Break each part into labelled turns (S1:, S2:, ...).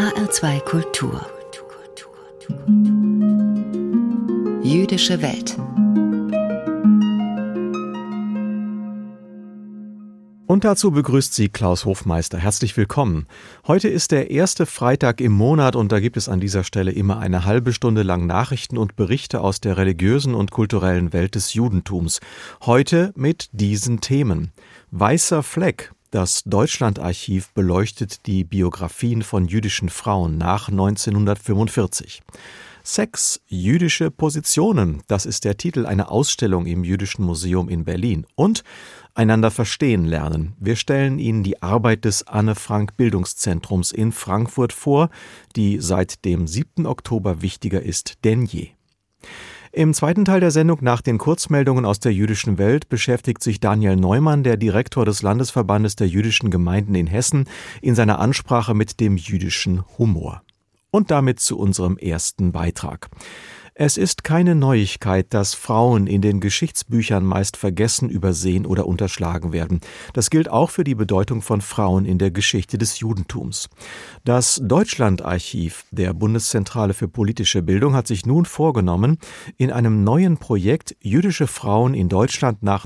S1: HR2 Kultur. Jüdische Welt.
S2: Und dazu begrüßt Sie Klaus Hofmeister. Herzlich willkommen. Heute ist der erste Freitag im Monat und da gibt es an dieser Stelle immer eine halbe Stunde lang Nachrichten und Berichte aus der religiösen und kulturellen Welt des Judentums. Heute mit diesen Themen. Weißer Fleck. Das Deutschlandarchiv beleuchtet die Biografien von jüdischen Frauen nach 1945. Sex, jüdische Positionen, das ist der Titel einer Ausstellung im Jüdischen Museum in Berlin. Und einander verstehen lernen. Wir stellen Ihnen die Arbeit des Anne-Frank-Bildungszentrums in Frankfurt vor, die seit dem 7. Oktober wichtiger ist denn je. Im zweiten Teil der Sendung nach den Kurzmeldungen aus der jüdischen Welt beschäftigt sich Daniel Neumann, der Direktor des Landesverbandes der jüdischen Gemeinden in Hessen, in seiner Ansprache mit dem jüdischen Humor. Und damit zu unserem ersten Beitrag. Es ist keine Neuigkeit, dass Frauen in den Geschichtsbüchern meist vergessen, übersehen oder unterschlagen werden. Das gilt auch für die Bedeutung von Frauen in der Geschichte des Judentums. Das Deutschlandarchiv der Bundeszentrale für politische Bildung hat sich nun vorgenommen, in einem neuen Projekt jüdische Frauen in Deutschland nach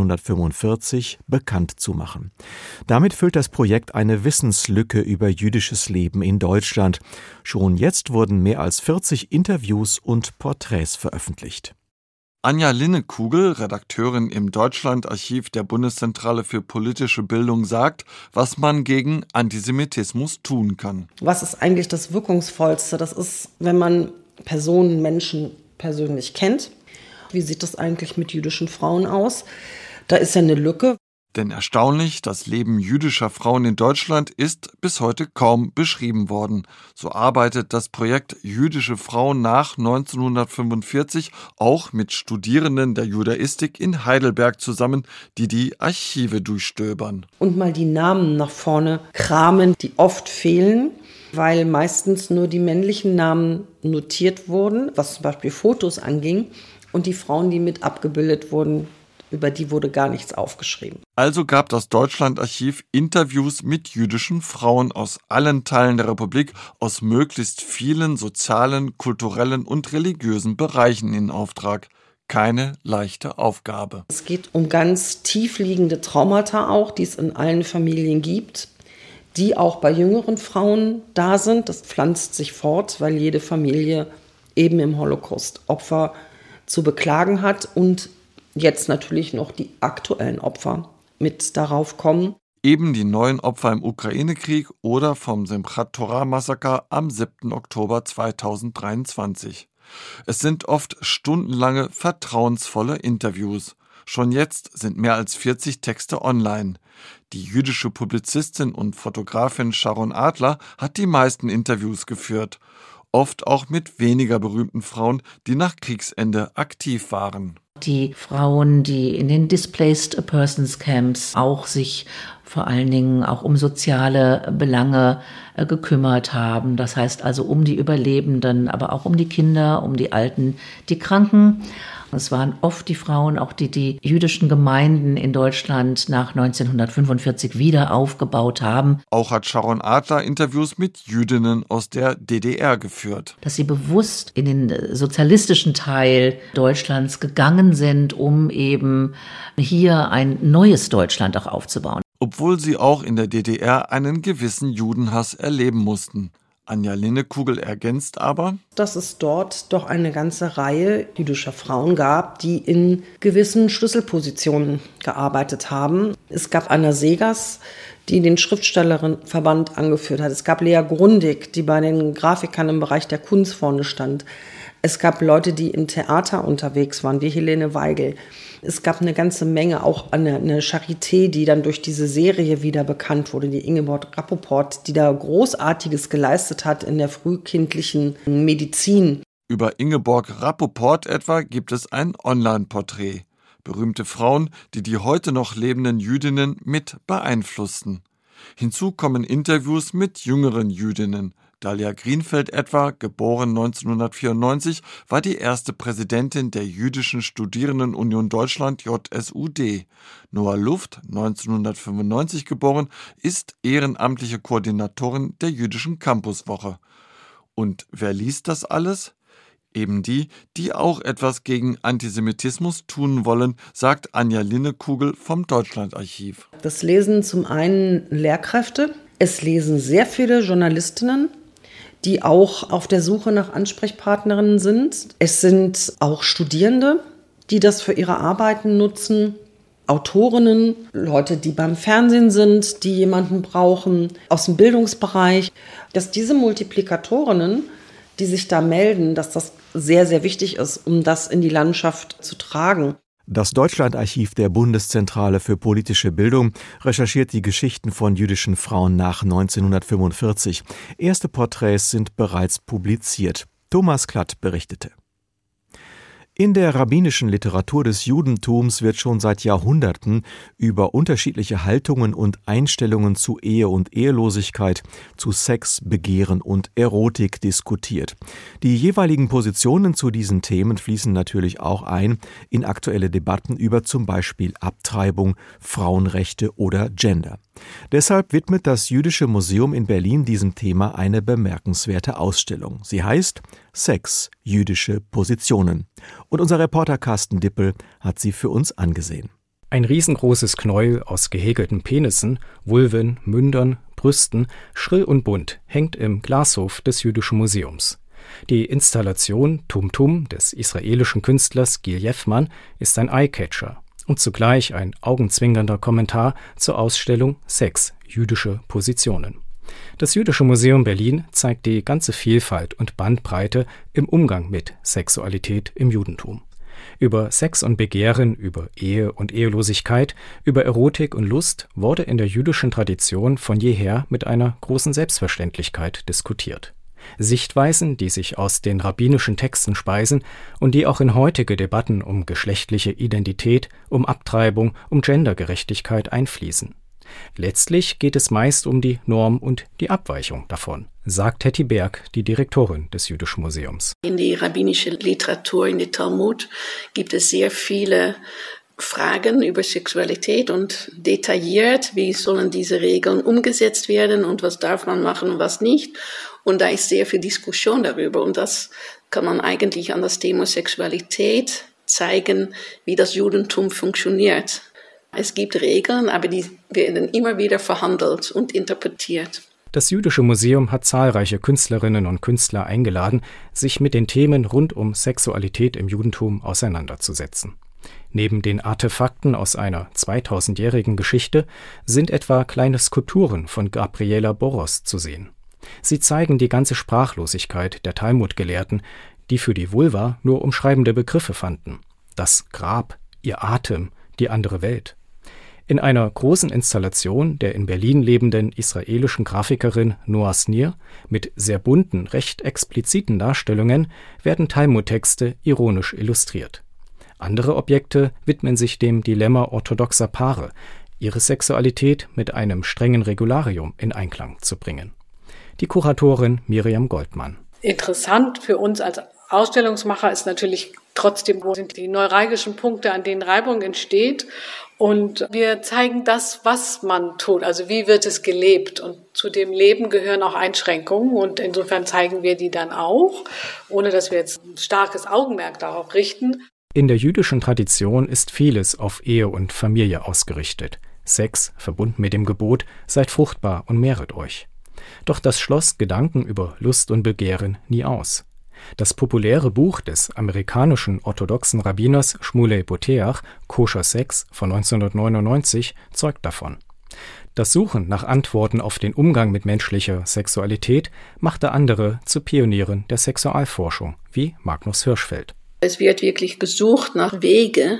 S2: 1945 bekannt zu machen. Damit füllt das Projekt eine Wissenslücke über jüdisches Leben in Deutschland. Schon jetzt wurden mehr als 40 Interviews und Porträts veröffentlicht.
S3: Anja Linnekugel, Redakteurin im Deutschlandarchiv der Bundeszentrale für politische Bildung, sagt, was man gegen Antisemitismus tun kann.
S4: Was ist eigentlich das Wirkungsvollste? Das ist, wenn man Personen, Menschen persönlich kennt. Wie sieht das eigentlich mit jüdischen Frauen aus? Da ist ja eine Lücke.
S3: Denn erstaunlich, das Leben jüdischer Frauen in Deutschland ist bis heute kaum beschrieben worden. So arbeitet das Projekt Jüdische Frauen nach 1945 auch mit Studierenden der Judaistik in Heidelberg zusammen, die die Archive durchstöbern.
S4: Und mal die Namen nach vorne kramen, die oft fehlen, weil meistens nur die männlichen Namen notiert wurden, was zum Beispiel Fotos anging, und die Frauen, die mit abgebildet wurden, über die wurde gar nichts aufgeschrieben.
S3: Also gab das Deutschlandarchiv Interviews mit jüdischen Frauen aus allen Teilen der Republik, aus möglichst vielen sozialen, kulturellen und religiösen Bereichen in Auftrag. Keine leichte Aufgabe.
S4: Es geht um ganz tiefliegende Traumata auch, die es in allen Familien gibt, die auch bei jüngeren Frauen da sind. Das pflanzt sich fort, weil jede Familie eben im Holocaust Opfer zu beklagen hat und jetzt natürlich noch die aktuellen Opfer mit darauf kommen.
S3: Eben die neuen Opfer im Ukraine-Krieg oder vom Simchat Torah-Massaker am 7. Oktober 2023. Es sind oft stundenlange, vertrauensvolle Interviews. Schon jetzt sind mehr als 40 Texte online. Die jüdische Publizistin und Fotografin Sharon Adler hat die meisten Interviews geführt. Oft auch mit weniger berühmten Frauen, die nach Kriegsende aktiv waren.
S5: Die Frauen, die in den Displaced Persons Camps auch sich vor allen Dingen auch um soziale Belange gekümmert haben. Das heißt also um die Überlebenden, aber auch um die Kinder, um die Alten, die Kranken. Es waren oft die Frauen, auch die jüdischen Gemeinden in Deutschland nach 1945 wieder aufgebaut haben.
S3: Auch hat Sharon Adler Interviews mit Jüdinnen aus der DDR geführt.
S5: Dass sie bewusst in den sozialistischen Teil Deutschlands gegangen sind, um eben hier ein neues Deutschland auch aufzubauen.
S3: Obwohl sie auch in der DDR einen gewissen Judenhass erleben mussten. Anja Linnekugel ergänzt aber,
S4: dass es dort doch eine ganze Reihe jüdischer Frauen gab, die in gewissen Schlüsselpositionen gearbeitet haben. Es gab Anna Segers, die den Schriftstellerinnenverband angeführt hat. Es gab Lea Grundig, die bei den Grafikern im Bereich der Kunst vorne stand. Es gab Leute, die im Theater unterwegs waren, wie Helene Weigel. Es gab eine ganze Menge, auch eine Charité, die dann durch diese Serie wieder bekannt wurde, die Ingeborg Rappoport, die da Großartiges geleistet hat in der frühkindlichen Medizin.
S3: Über Ingeborg Rappoport etwa gibt es ein Online-Porträt. Berühmte Frauen, die die heute noch lebenden Jüdinnen mit beeinflussten. Hinzu kommen Interviews mit jüngeren Jüdinnen. Dalia Greenfeld etwa, geboren 1994, war die erste Präsidentin der Jüdischen Studierendenunion Deutschland JSUD. Noah Luft, 1995 geboren, ist ehrenamtliche Koordinatorin der Jüdischen Campuswoche. Und wer liest das alles? Eben die, die auch etwas gegen Antisemitismus tun wollen, sagt Anja Linnekugel vom Deutschlandarchiv.
S4: Das lesen zum einen Lehrkräfte, es lesen sehr viele Journalistinnen, die auch auf der Suche nach Ansprechpartnerinnen sind. Es sind auch Studierende, die das für ihre Arbeiten nutzen, Autorinnen, Leute, die beim Fernsehen sind, die jemanden brauchen, aus dem Bildungsbereich. Dass diese Multiplikatorinnen, die sich da melden, dass das sehr, sehr wichtig ist, um das in die Landschaft zu tragen.
S2: Das Deutschlandarchiv der Bundeszentrale für politische Bildung recherchiert die Geschichten von jüdischen Frauen nach 1945. Erste Porträts sind bereits publiziert. Thomas Klatt berichtete. In der rabbinischen Literatur des Judentums wird schon seit Jahrhunderten über unterschiedliche Haltungen und Einstellungen zu Ehe und Ehelosigkeit, zu Sex, Begehren und Erotik diskutiert. Die jeweiligen Positionen zu diesen Themen fließen natürlich auch ein in aktuelle Debatten über zum Beispiel Abtreibung, Frauenrechte oder Gender. Deshalb widmet das Jüdische Museum in Berlin diesem Thema eine bemerkenswerte Ausstellung. Sie heißt Sex, jüdische Positionen. Und unser Reporter Carsten Dippel hat sie für uns angesehen.
S6: Ein riesengroßes Knäuel aus gehäkelten Penissen, Vulven, Mündern, Brüsten, schrill und bunt, hängt im Glashof des Jüdischen Museums. Die Installation Tum Tum des israelischen Künstlers Gil Jeffmann ist ein Eyecatcher und zugleich ein augenzwinkernder Kommentar zur Ausstellung Sex, jüdische Positionen. Das Jüdische Museum Berlin zeigt die ganze Vielfalt und Bandbreite im Umgang mit Sexualität im Judentum. Über Sex und Begehren, über Ehe und Ehelosigkeit, über Erotik und Lust wurde in der jüdischen Tradition von jeher mit einer großen Selbstverständlichkeit diskutiert. Sichtweisen, die sich aus den rabbinischen Texten speisen und die auch in heutige Debatten um geschlechtliche Identität, um Abtreibung, um Gendergerechtigkeit einfließen. Letztlich geht es meist um die Norm und die Abweichung davon, sagt Hetty Berg, die Direktorin des Jüdischen Museums.
S7: In der rabbinischen Literatur, in der Talmud, gibt es sehr viele Fragen über Sexualität und detailliert, wie sollen diese Regeln umgesetzt werden und was darf man machen und was nicht. Und da ist sehr viel Diskussion darüber und das kann man eigentlich an das Thema Sexualität zeigen, wie das Judentum funktioniert. Es gibt Regeln, aber die werden immer wieder verhandelt und interpretiert.
S6: Das Jüdische Museum hat zahlreiche Künstlerinnen und Künstler eingeladen, sich mit den Themen rund um Sexualität im Judentum auseinanderzusetzen. Neben den Artefakten aus einer 2000-jährigen Geschichte sind etwa kleine Skulpturen von Gabriela Boros zu sehen. Sie zeigen die ganze Sprachlosigkeit der Talmud-Gelehrten, die für die Vulva nur umschreibende Begriffe fanden. Das Grab, ihr Atem, die andere Welt. In einer großen Installation der in Berlin lebenden israelischen Grafikerin Noah Snir mit sehr bunten, recht expliziten Darstellungen werden Talmud-Texte ironisch illustriert. Andere Objekte widmen sich dem Dilemma orthodoxer Paare, ihre Sexualität mit einem strengen Regularium in Einklang zu bringen. Die Kuratorin Miriam Goldmann.
S8: Interessant für uns als Ausstellungsmacher ist natürlich trotzdem, wo sind die neuralgischen Punkte, an denen Reibung entsteht. Und wir zeigen das, was man tut, also wie wird es gelebt. Und zu dem Leben gehören auch Einschränkungen und insofern zeigen wir die dann auch, ohne dass wir jetzt ein starkes Augenmerk darauf richten.
S6: In der jüdischen Tradition ist vieles auf Ehe und Familie ausgerichtet. Sex, verbunden mit dem Gebot, seid fruchtbar und mehret euch. Doch das schloss Gedanken über Lust und Begehren nie aus. Das populäre Buch des amerikanischen orthodoxen Rabbiners Shmuley Boteach, Koscher Sex von 1999, zeugt davon. Das Suchen nach Antworten auf den Umgang mit menschlicher Sexualität machte andere zu Pionieren der Sexualforschung, wie Magnus Hirschfeld.
S7: Es wird wirklich gesucht nach Wege,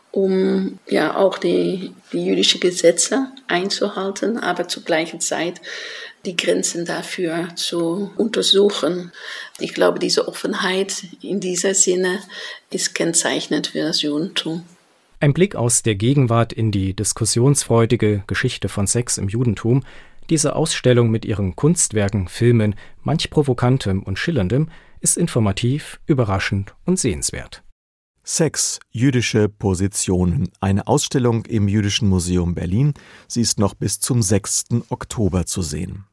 S7: um ja auch die jüdischen Gesetze einzuhalten, aber zur gleichen Zeit die Grenzen dafür zu untersuchen. Ich glaube, diese Offenheit in dieser Sinne ist kennzeichnend für das Judentum.
S6: Ein Blick aus der Gegenwart in die diskussionsfreudige Geschichte von Sex im Judentum, Diese Ausstellung mit ihren Kunstwerken, Filmen, manch Provokantem und Schillerndem ist informativ, überraschend und sehenswert.
S2: Sex, jüdische Positionen. Eine Ausstellung im Jüdischen Museum Berlin. Sie ist noch bis zum 6. Oktober zu sehen.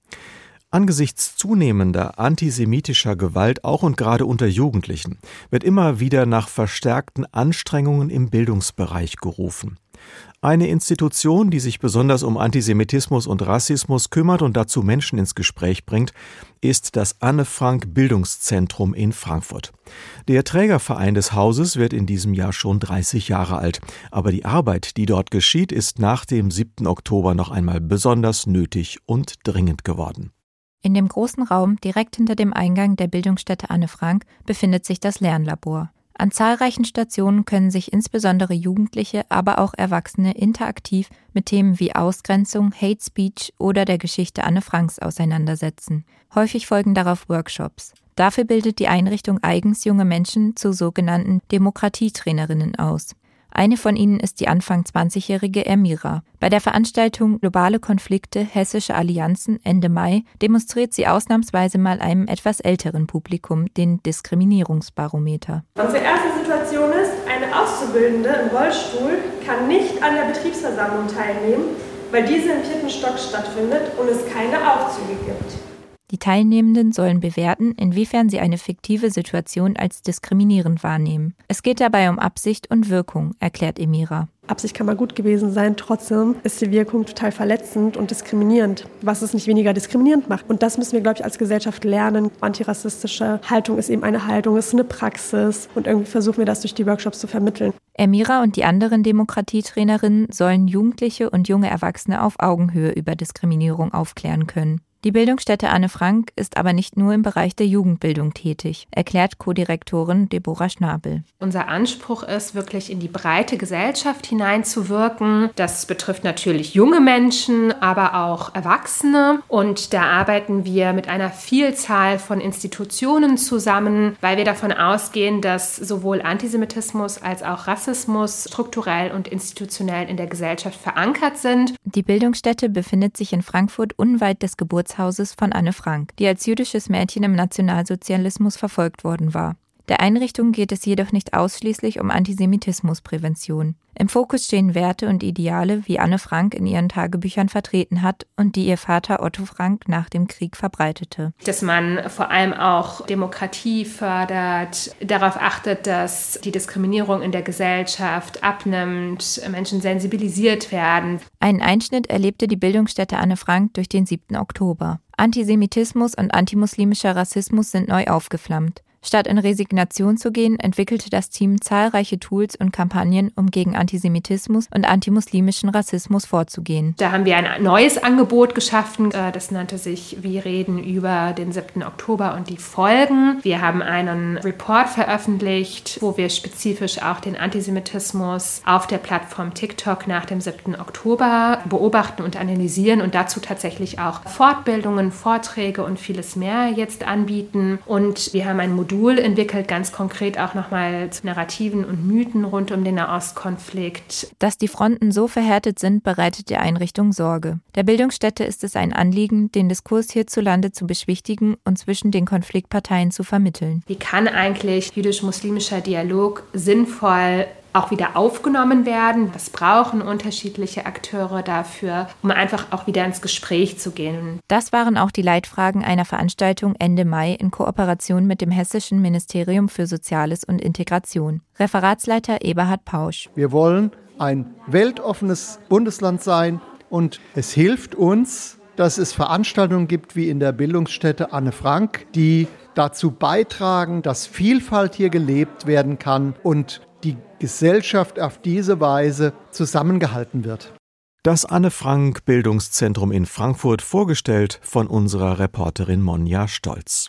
S2: Angesichts zunehmender antisemitischer Gewalt, auch und gerade unter Jugendlichen, wird immer wieder nach verstärkten Anstrengungen im Bildungsbereich gerufen. Eine Institution, die sich besonders um Antisemitismus und Rassismus kümmert und dazu Menschen ins Gespräch bringt, ist das Anne-Frank-Bildungszentrum in Frankfurt. Der Trägerverein des Hauses wird in diesem Jahr schon 30 Jahre alt. Aber die Arbeit, die dort geschieht, ist nach dem 7. Oktober noch einmal besonders nötig und dringend geworden.
S9: In dem großen Raum direkt hinter dem Eingang der Bildungsstätte Anne Frank befindet sich das Lernlabor. An zahlreichen Stationen können sich insbesondere Jugendliche, aber auch Erwachsene interaktiv mit Themen wie Ausgrenzung, Hate Speech oder der Geschichte Anne Franks auseinandersetzen. Häufig folgen darauf Workshops. Dafür bildet die Einrichtung eigens junge Menschen zu sogenannten Demokratietrainerinnen aus. Eine von ihnen ist die Anfang 20-jährige Emira. Bei der Veranstaltung Globale Konflikte, Hessische Allianzen Ende Mai demonstriert sie ausnahmsweise mal einem etwas älteren Publikum den Diskriminierungsbarometer.
S10: Unsere erste Situation ist, eine Auszubildende im Rollstuhl kann nicht an der Betriebsversammlung teilnehmen, weil diese im 4. Stock stattfindet und es keine Aufzüge gibt.
S9: Die Teilnehmenden sollen bewerten, inwiefern sie eine fiktive Situation als diskriminierend wahrnehmen. Es geht dabei um Absicht und Wirkung, erklärt Emira.
S10: Absicht kann mal gut gewesen sein, trotzdem ist die Wirkung total verletzend und diskriminierend, was es nicht weniger diskriminierend macht. Und das müssen wir, glaube ich, als Gesellschaft lernen. Antirassistische Haltung ist eben eine Haltung, ist eine Praxis und irgendwie versuchen wir das durch die Workshops zu vermitteln.
S9: Emira und die anderen Demokratietrainerinnen sollen Jugendliche und junge Erwachsene auf Augenhöhe über Diskriminierung aufklären können. Die Bildungsstätte Anne Frank ist aber nicht nur im Bereich der Jugendbildung tätig, erklärt Co-Direktorin Deborah Schnabel.
S11: Unser Anspruch ist, wirklich in die breite Gesellschaft hineinzuwirken. Das betrifft natürlich junge Menschen, aber auch Erwachsene. Und da arbeiten wir mit einer Vielzahl von Institutionen zusammen, weil wir davon ausgehen, dass sowohl Antisemitismus als auch Rassismus strukturell und institutionell in der Gesellschaft verankert sind.
S9: Die Bildungsstätte befindet sich in Frankfurt unweit des Geburtshauses von Anne Frank, die als jüdisches Mädchen im Nationalsozialismus verfolgt worden war. Der Einrichtung geht es jedoch nicht ausschließlich um Antisemitismusprävention. Im Fokus stehen Werte und Ideale, wie Anne Frank in ihren Tagebüchern vertreten hat und die ihr Vater Otto Frank nach dem Krieg verbreitete.
S11: Dass man vor allem auch Demokratie fördert, darauf achtet, dass die Diskriminierung in der Gesellschaft abnimmt, Menschen sensibilisiert werden.
S9: Einen Einschnitt erlebte die Bildungsstätte Anne Frank durch den 7. Oktober. Antisemitismus und antimuslimischer Rassismus sind neu aufgeflammt. Statt in Resignation zu gehen, entwickelte das Team zahlreiche Tools und Kampagnen, um gegen Antisemitismus und antimuslimischen Rassismus vorzugehen.
S11: Da haben wir ein neues Angebot geschaffen, das nannte sich Wir reden über den 7. Oktober und die Folgen. Wir haben einen Report veröffentlicht, wo wir spezifisch auch den Antisemitismus auf der Plattform TikTok nach dem 7. Oktober beobachten und analysieren und dazu tatsächlich auch Fortbildungen, Vorträge und vieles mehr jetzt anbieten. Und wir haben ein Modul entwickelt, ganz konkret auch nochmal zu Narrativen und Mythen rund um den Nahostkonflikt.
S9: Dass die Fronten so verhärtet sind, bereitet der Einrichtung Sorge. Der Bildungsstätte ist es ein Anliegen, den Diskurs hierzulande zu beschwichtigen und zwischen den Konfliktparteien zu vermitteln.
S11: Wie kann eigentlich jüdisch-muslimischer Dialog sinnvoll auch wieder aufgenommen werden? Was brauchen unterschiedliche Akteure dafür, um einfach auch wieder ins Gespräch zu gehen?
S9: Das waren auch die Leitfragen einer Veranstaltung Ende Mai in Kooperation mit dem Hessischen Ministerium für Soziales und Integration. Referatsleiter Eberhard Pausch.
S12: Wir wollen ein weltoffenes Bundesland sein und es hilft uns, dass es Veranstaltungen gibt wie in der Bildungsstätte Anne Frank, die dazu beitragen, dass Vielfalt hier gelebt werden kann und die Gesellschaft auf diese Weise zusammengehalten wird.
S2: Das Anne-Frank-Bildungszentrum in Frankfurt, vorgestellt von unserer Reporterin Monja Stolz.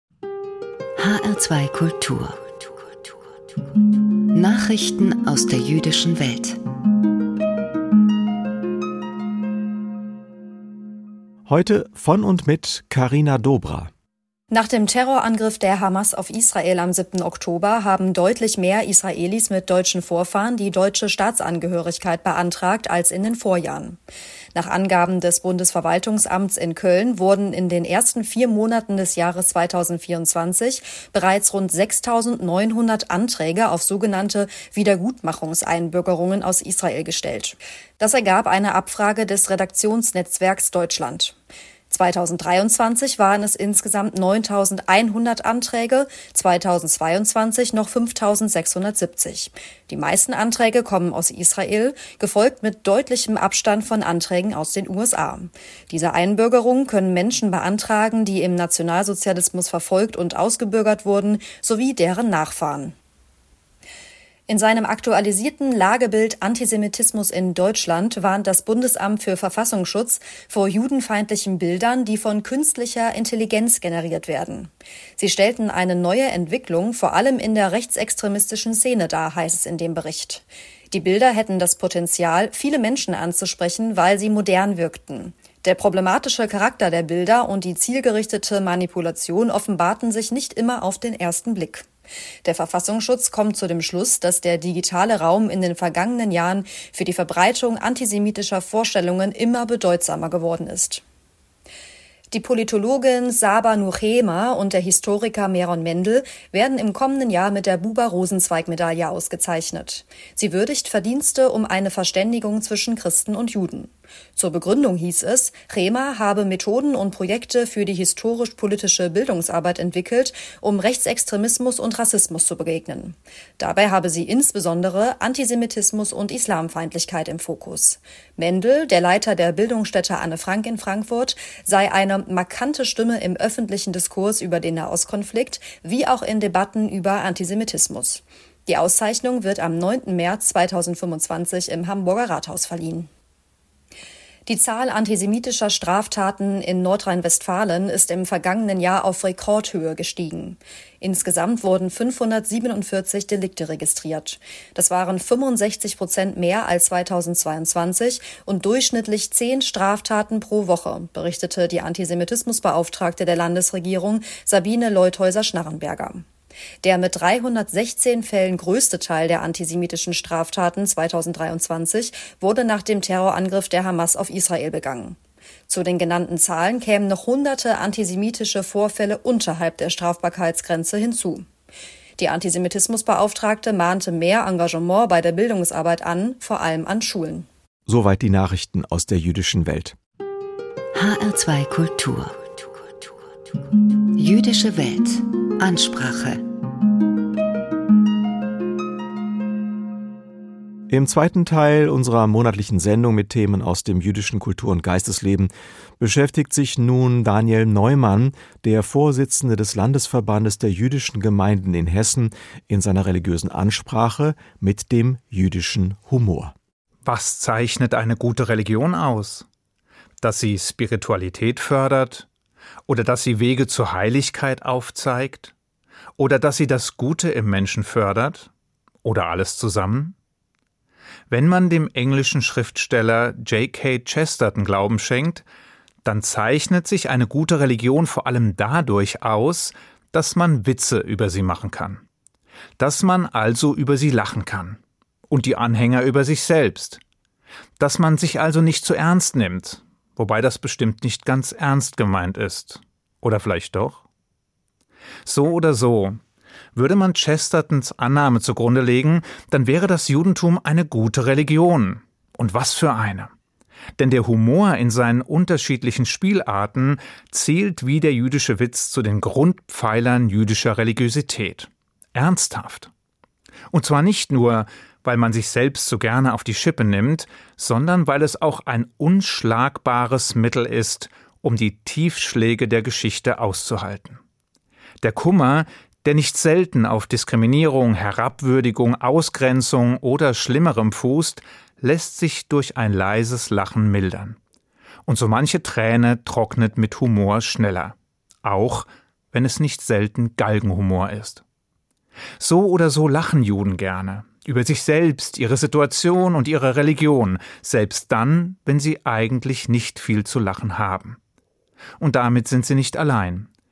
S1: HR2 Kultur. Nachrichten aus der jüdischen Welt.
S2: Heute von und mit Carina Dobra.
S13: Nach dem Terrorangriff der Hamas auf Israel am 7. Oktober haben deutlich mehr Israelis mit deutschen Vorfahren die deutsche Staatsangehörigkeit beantragt als in den Vorjahren. Nach Angaben des Bundesverwaltungsamts in Köln wurden in den ersten 4 Monaten des Jahres 2024 bereits rund 6.900 Anträge auf sogenannte Wiedergutmachungseinbürgerungen aus Israel gestellt. Das ergab eine Abfrage des Redaktionsnetzwerks Deutschland. 2023 waren es insgesamt 9.100 Anträge, 2022 noch 5.670. Die meisten Anträge kommen aus Israel, gefolgt mit deutlichem Abstand von Anträgen aus den USA. Diese Einbürgerung können Menschen beantragen, die im Nationalsozialismus verfolgt und ausgebürgert wurden, sowie deren Nachfahren. In seinem aktualisierten Lagebild Antisemitismus in Deutschland warnt das Bundesamt für Verfassungsschutz vor judenfeindlichen Bildern, die von künstlicher Intelligenz generiert werden. Sie stellten eine neue Entwicklung, vor allem in der rechtsextremistischen Szene dar, heißt es in dem Bericht. Die Bilder hätten das Potenzial, viele Menschen anzusprechen, weil sie modern wirkten. Der problematische Charakter der Bilder und die zielgerichtete Manipulation offenbarten sich nicht immer auf den ersten Blick. Der Verfassungsschutz kommt zu dem Schluss, dass der digitale Raum in den vergangenen Jahren für die Verbreitung antisemitischer Vorstellungen immer bedeutsamer geworden ist. Die Politologin Saba Nuchema und der Historiker Meron Mendel werden im kommenden Jahr mit der Buber-Rosenzweig-Medaille ausgezeichnet. Sie würdigt Verdienste um eine Verständigung zwischen Christen und Juden. Zur Begründung hieß es, Chema habe Methoden und Projekte für die historisch-politische Bildungsarbeit entwickelt, um Rechtsextremismus und Rassismus zu begegnen. Dabei habe sie insbesondere Antisemitismus und Islamfeindlichkeit im Fokus. Mendel, der Leiter der Bildungsstätte Anne Frank in Frankfurt, sei eine markante Stimme im öffentlichen Diskurs über den Nahostkonflikt, wie auch in Debatten über Antisemitismus. Die Auszeichnung wird am 9. März 2025 im Hamburger Rathaus verliehen. Die Zahl antisemitischer Straftaten in Nordrhein-Westfalen ist im vergangenen Jahr auf Rekordhöhe gestiegen. Insgesamt wurden 547 Delikte registriert. Das waren 65% mehr als 2022 und durchschnittlich 10 Straftaten pro Woche, berichtete die Antisemitismusbeauftragte der Landesregierung Sabine Leuthäuser-Schnarrenberger. Der mit 316 Fällen größte Teil der antisemitischen Straftaten 2023 wurde nach dem Terrorangriff der Hamas auf Israel begangen. Zu den genannten Zahlen kämen noch hunderte antisemitische Vorfälle unterhalb der Strafbarkeitsgrenze hinzu. Die Antisemitismusbeauftragte mahnte mehr Engagement bei der Bildungsarbeit an, vor allem an Schulen.
S2: Soweit die Nachrichten aus der jüdischen Welt.
S1: HR2 Kultur. Jüdische Welt. Ansprache.
S2: Im zweiten Teil unserer monatlichen Sendung mit Themen aus dem jüdischen Kultur- und Geistesleben beschäftigt sich nun Daniel Neumann, der Vorsitzende des Landesverbandes der jüdischen Gemeinden in Hessen, in seiner religiösen Ansprache mit dem jüdischen Humor.
S14: Was zeichnet eine gute Religion aus? Dass sie Spiritualität fördert? Oder dass sie Wege zur Heiligkeit aufzeigt? Oder dass sie das Gute im Menschen fördert? Oder alles zusammen? Wenn man dem englischen Schriftsteller G.K. Chesterton Glauben schenkt, dann zeichnet sich eine gute Religion vor allem dadurch aus, dass man Witze über sie machen kann. Dass man also über sie lachen kann. Und die Anhänger über sich selbst. Dass man sich also nicht zu ernst nimmt. Wobei das bestimmt nicht ganz ernst gemeint ist. Oder vielleicht doch? So oder so, würde man Chestertons Annahme zugrunde legen, dann wäre das Judentum eine gute Religion. Und was für eine. Denn der Humor in seinen unterschiedlichen Spielarten zählt wie der jüdische Witz zu den Grundpfeilern jüdischer Religiosität. Ernsthaft. Und zwar nicht nur, weil man sich selbst so gerne auf die Schippe nimmt, sondern weil es auch ein unschlagbares Mittel ist, um die Tiefschläge der Geschichte auszuhalten. Der Kummer, der nicht selten auf Diskriminierung, Herabwürdigung, Ausgrenzung oder Schlimmerem fußt, lässt sich durch ein leises Lachen mildern. Und so manche Träne trocknet mit Humor schneller, auch wenn es nicht selten Galgenhumor ist. So oder so lachen Juden gerne. Über sich selbst, ihre Situation und ihre Religion, selbst dann, wenn sie eigentlich nicht viel zu lachen haben. Und damit sind sie nicht allein.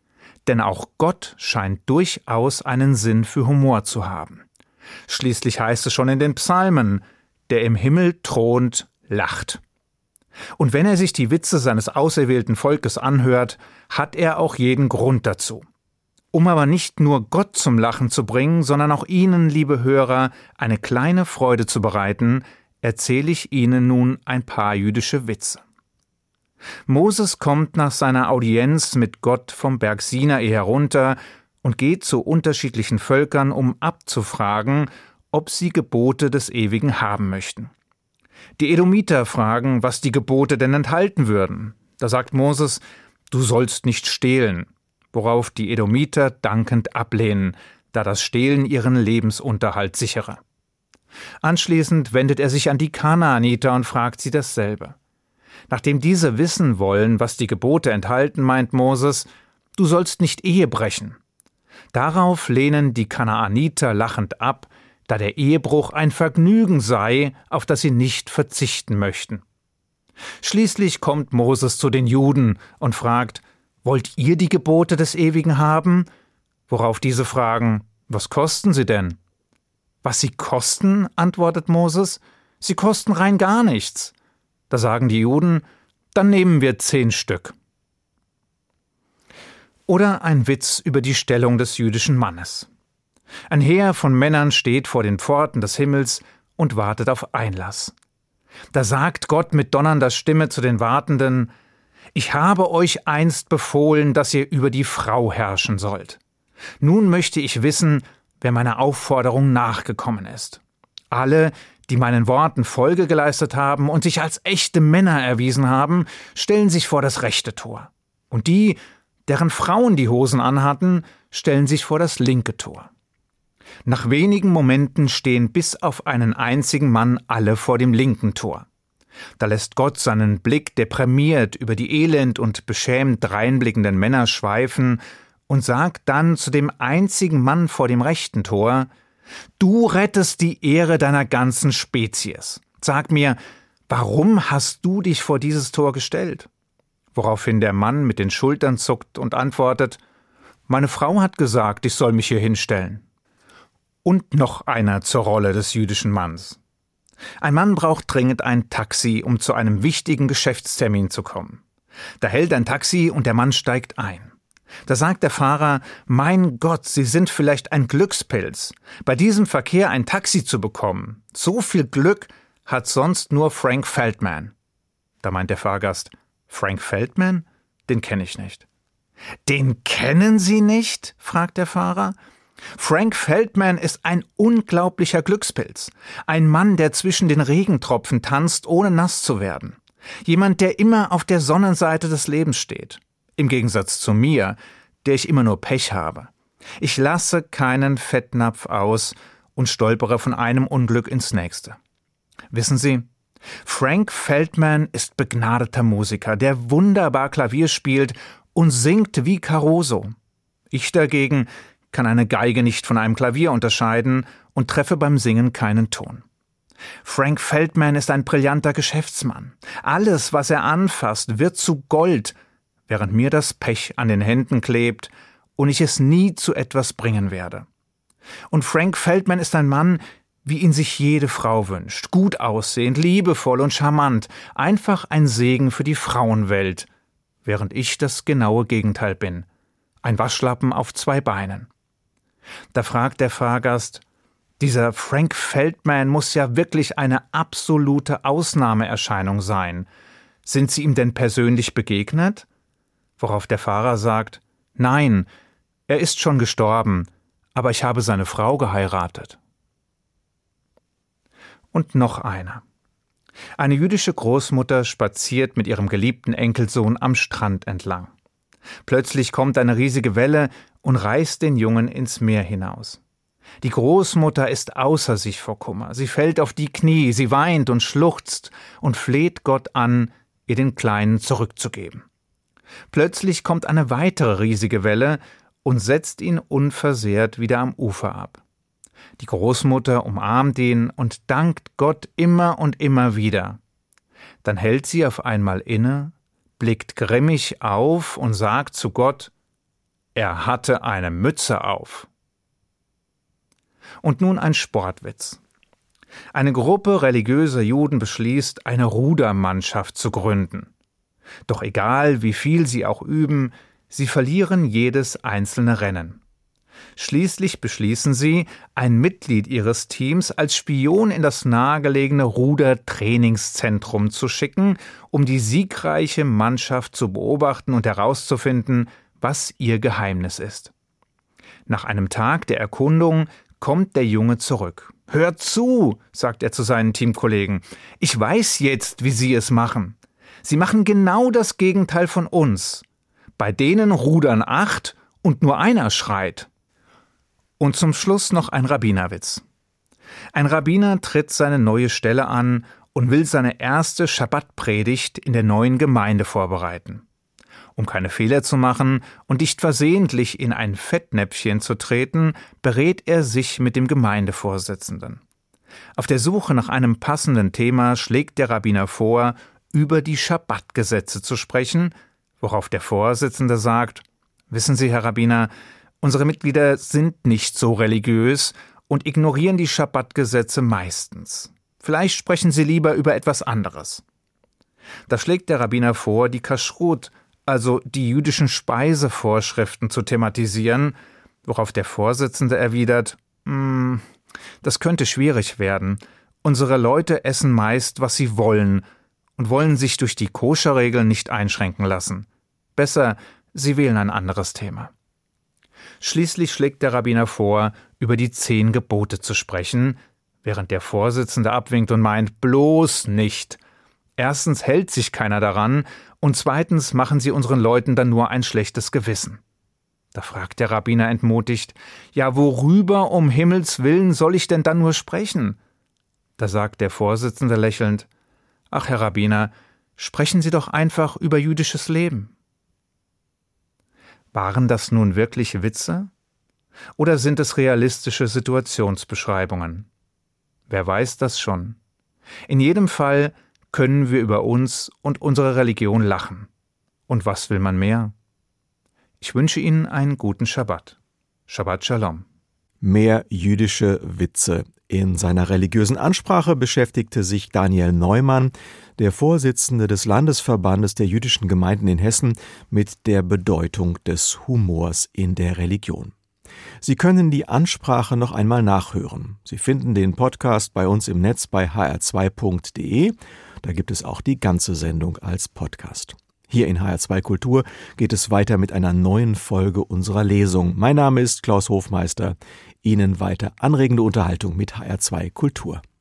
S14: Denn auch Gott scheint durchaus einen Sinn für Humor zu haben. Schließlich heißt es schon in den Psalmen, der im Himmel thront, lacht. Und wenn er sich die Witze seines auserwählten Volkes anhört, hat er auch jeden Grund dazu. Um aber nicht nur Gott zum Lachen zu bringen, sondern auch Ihnen, liebe Hörer, eine kleine Freude zu bereiten, erzähle ich Ihnen nun ein paar jüdische Witze. Moses kommt nach seiner Audienz mit Gott vom Berg Sinai herunter und geht zu unterschiedlichen Völkern, um abzufragen, ob sie Gebote des Ewigen haben möchten. Die Edomiter fragen, was die Gebote denn enthalten würden. Da sagt Moses, du sollst nicht stehlen, worauf die Edomiter dankend ablehnen, da das Stehlen ihren Lebensunterhalt sichere. Anschließend wendet er sich an die Kanaaniter und fragt sie dasselbe. Nachdem diese wissen wollen, was die Gebote enthalten, meint Moses, du sollst nicht Ehe brechen. Darauf lehnen die Kanaaniter lachend ab, da der Ehebruch ein Vergnügen sei, auf das sie nicht verzichten möchten. Schließlich kommt Moses zu den Juden und fragt, wollt ihr die Gebote des Ewigen haben? Worauf diese fragen, was kosten sie denn? Was sie kosten, antwortet Moses, sie kosten rein gar nichts. Da sagen die Juden, dann nehmen wir 10 Stück. Oder ein Witz über die Stellung des jüdischen Mannes. Ein Heer von Männern steht vor den Pforten des Himmels und wartet auf Einlass. Da sagt Gott mit donnernder Stimme zu den Wartenden, ich habe euch einst befohlen, dass ihr über die Frau herrschen sollt. Nun möchte ich wissen, wer meiner Aufforderung nachgekommen ist. Alle, die meinen Worten Folge geleistet haben und sich als echte Männer erwiesen haben, stellen sich vor das rechte Tor. Und die, deren Frauen die Hosen anhatten, stellen sich vor das linke Tor. Nach wenigen Momenten stehen bis auf einen einzigen Mann alle vor dem linken Tor. Da lässt Gott seinen Blick deprimiert über die elend und beschämt dreinblickenden Männer schweifen und sagt dann zu dem einzigen Mann vor dem rechten Tor, du rettest die Ehre deiner ganzen Spezies. Sag mir, warum hast du dich vor dieses Tor gestellt? Woraufhin der Mann mit den Schultern zuckt und antwortet, meine Frau hat gesagt, ich soll mich hier hinstellen. Und noch einer zur Rolle des jüdischen Manns. Ein Mann braucht dringend ein Taxi, um zu einem wichtigen Geschäftstermin zu kommen. Da hält ein Taxi und der Mann steigt ein. Da sagt der Fahrer, mein Gott, Sie sind vielleicht ein Glückspilz. Bei diesem Verkehr ein Taxi zu bekommen, so viel Glück hat sonst nur Frank Feldman. Da meint der Fahrgast, Frank Feldman? Den kenne ich nicht. Den kennen Sie nicht? Fragt der Fahrer. Frank Feldman ist ein unglaublicher Glückspilz. Ein Mann, der zwischen den Regentropfen tanzt, ohne nass zu werden. Jemand, der immer auf der Sonnenseite des Lebens steht. Im Gegensatz zu mir, der ich immer nur Pech habe. Ich lasse keinen Fettnapf aus und stolpere von einem Unglück ins nächste. Wissen Sie, Frank Feldman ist begnadeter Musiker, der wunderbar Klavier spielt und singt wie Caruso. Ich dagegen kann eine Geige nicht von einem Klavier unterscheiden und treffe beim Singen keinen Ton. Frank Feldman ist ein brillanter Geschäftsmann. Alles, was er anfasst, wird zu Gold, während mir das Pech an den Händen klebt und ich es nie zu etwas bringen werde. Und Frank Feldman ist ein Mann, wie ihn sich jede Frau wünscht, gut aussehend, liebevoll und charmant, einfach ein Segen für die Frauenwelt, während ich das genaue Gegenteil bin, ein Waschlappen auf 2 Beinen. Da fragt der Fahrgast, dieser Frank Feldman muss ja wirklich eine absolute Ausnahmeerscheinung sein. Sind Sie ihm denn persönlich begegnet? Worauf der Fahrer sagt, nein, er ist schon gestorben, aber ich habe seine Frau geheiratet. Und noch einer. Eine jüdische Großmutter spaziert mit ihrem geliebten Enkelsohn am Strand entlang. Plötzlich kommt eine riesige Welle und reißt den Jungen ins Meer hinaus. Die Großmutter ist außer sich vor Kummer. Sie fällt auf die Knie, sie weint und schluchzt und fleht Gott an, ihr den Kleinen zurückzugeben. Plötzlich kommt eine weitere riesige Welle und setzt ihn unversehrt wieder am Ufer ab. Die Großmutter umarmt ihn und dankt Gott immer und immer wieder. Dann hält sie auf einmal inne, blickt grimmig auf und sagt zu Gott, Er hatte eine Mütze auf. Und nun ein Sportwitz. Eine Gruppe religiöser Juden beschließt, eine Rudermannschaft zu gründen. Doch egal, wie viel sie auch üben, sie verlieren jedes einzelne Rennen. Schließlich beschließen sie, ein Mitglied ihres Teams als Spion in das nahegelegene Rudertrainingszentrum zu schicken, um die siegreiche Mannschaft zu beobachten und herauszufinden, was ihr Geheimnis ist. Nach einem Tag der Erkundung kommt der Junge zurück. »Hört zu«, sagt er zu seinen Teamkollegen, »ich weiß jetzt, wie Sie es machen. Sie machen genau das Gegenteil von uns. Bei denen rudern 8 und nur einer schreit.« Und zum Schluss noch ein Rabbinerwitz. Ein Rabbiner tritt seine neue Stelle an und will seine erste Schabbatpredigt in der neuen Gemeinde vorbereiten. Um keine Fehler zu machen und nicht versehentlich in ein Fettnäpfchen zu treten, berät er sich mit dem Gemeindevorsitzenden. Auf der Suche nach einem passenden Thema schlägt der Rabbiner vor, über die Schabbatgesetze zu sprechen, worauf der Vorsitzende sagt: »Wissen Sie, Herr Rabbiner, unsere Mitglieder sind nicht so religiös und ignorieren die Schabbatgesetze meistens. Vielleicht sprechen Sie lieber über etwas anderes.« Da schlägt der Rabbiner vor, die Kashrut, also die jüdischen Speisevorschriften, zu thematisieren, worauf der Vorsitzende erwidert: Das könnte schwierig werden. Unsere Leute essen meist, was sie wollen und wollen sich durch die Koscherregeln nicht einschränken lassen. Besser, Sie wählen ein anderes Thema. Schließlich schlägt der Rabbiner vor, über die 10 Gebote zu sprechen, während der Vorsitzende abwinkt und meint: bloß nicht. Erstens hält sich keiner daran und zweitens machen sie unseren Leuten dann nur ein schlechtes Gewissen. Da fragt der Rabbiner entmutigt: Ja, worüber um Himmels Willen soll ich denn dann nur sprechen? Da sagt der Vorsitzende lächelnd: Ach, Herr Rabbiner, sprechen Sie doch einfach über jüdisches Leben. Waren das nun wirklich Witze? Oder sind es realistische Situationsbeschreibungen? Wer weiß das schon? In jedem Fall können wir über uns und unsere Religion lachen. Und was will man mehr? Ich wünsche Ihnen einen guten Schabbat. Shabbat Shalom.
S2: Mehr jüdische Witze. In seiner religiösen Ansprache beschäftigte sich Daniel Neumann, der Vorsitzende des Landesverbandes der jüdischen Gemeinden in Hessen, mit der Bedeutung des Humors in der Religion. Sie können die Ansprache noch einmal nachhören. Sie finden den Podcast bei uns im Netz bei hr2.de. Da gibt es auch die ganze Sendung als Podcast. Hier in HR2 Kultur geht es weiter mit einer neuen Folge unserer Lesung. Mein Name ist Klaus Hofmeister. Ihnen weiter anregende Unterhaltung mit HR2 Kultur.